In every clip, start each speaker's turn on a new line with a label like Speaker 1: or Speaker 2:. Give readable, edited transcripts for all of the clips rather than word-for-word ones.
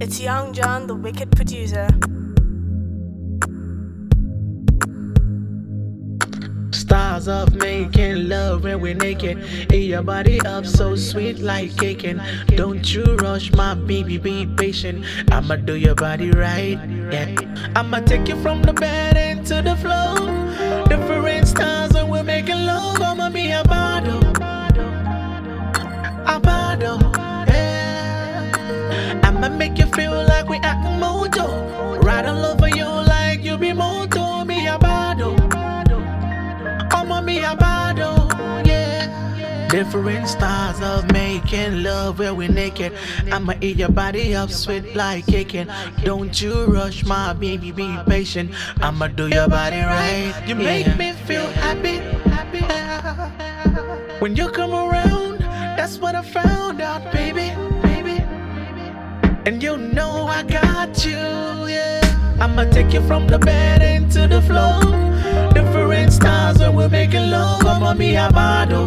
Speaker 1: It's Young John, the wicked producer.
Speaker 2: Stars of making love when we're naked. Eat your body up so sweet like cake. And don't you rush my baby, be patient. I'ma do your body right, yeah. I'ma take you from the bed into the floor. Different styles when we're making love. I'ma be a bottle, yeah. I'ma make you feel like we at the mojo. Ride all over you like you be moto. Me a bottle, I'ma be a bottle, yeah. Different styles of making love where we naked. I'ma eat your body up sweet like cake. And don't you rush my baby, be patient. I'ma do your body right. You make me feel happy, when you come around. That's what I found out, baby. And you know I got you, yeah. I'ma take you from the bed into the floor. Different styles when we're making love. I'ma be a bottle,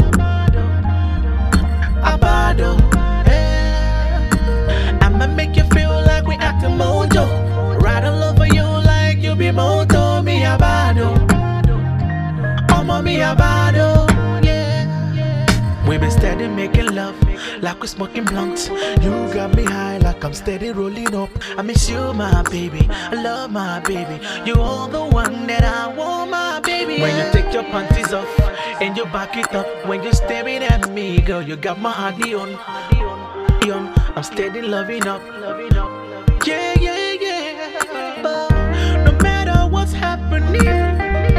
Speaker 2: yeah. I'ma make you feel like we at the mojo. Ride all over you like you be moto. Me a bottle, I'ma be a bottle, yeah. We been steady making love, like we smoking blunts. You got me high like I'm steady rolling up. I miss you, my baby, I love my baby. You are the one that I want, my baby. When you take your panties off and you back it up, when you're staring at me, girl, you got my heart on. I'm steady loving up. Yeah, yeah, yeah. No matter what's happening,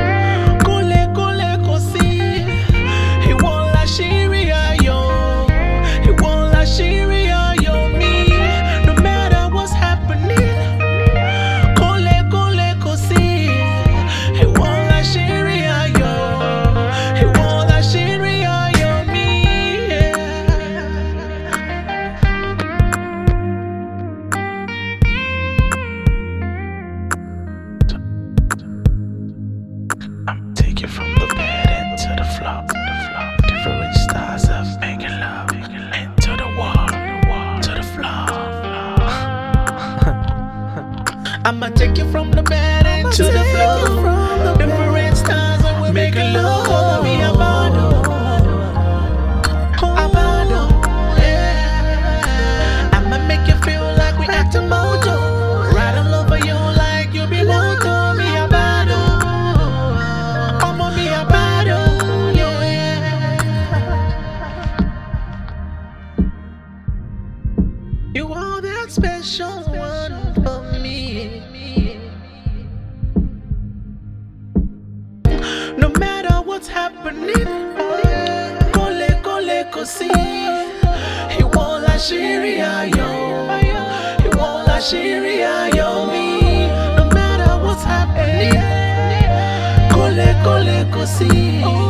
Speaker 2: take you from the bed into the floor. Different styles of making love. Into the wall, to the floor. I'ma take you from the bed into the floor. Different styles of making love. I'ma be a bottle, yeah. I'ma make you feel like we at the mojo. Ride all over you like you be moto. Me a bottle, I'ma be a bottle, yeah. You are that special one for me. No matter what's happening, kole kosi. He won't la shiri ayo. He won't la shiri ayo me. No matter what's happening, kole kosi.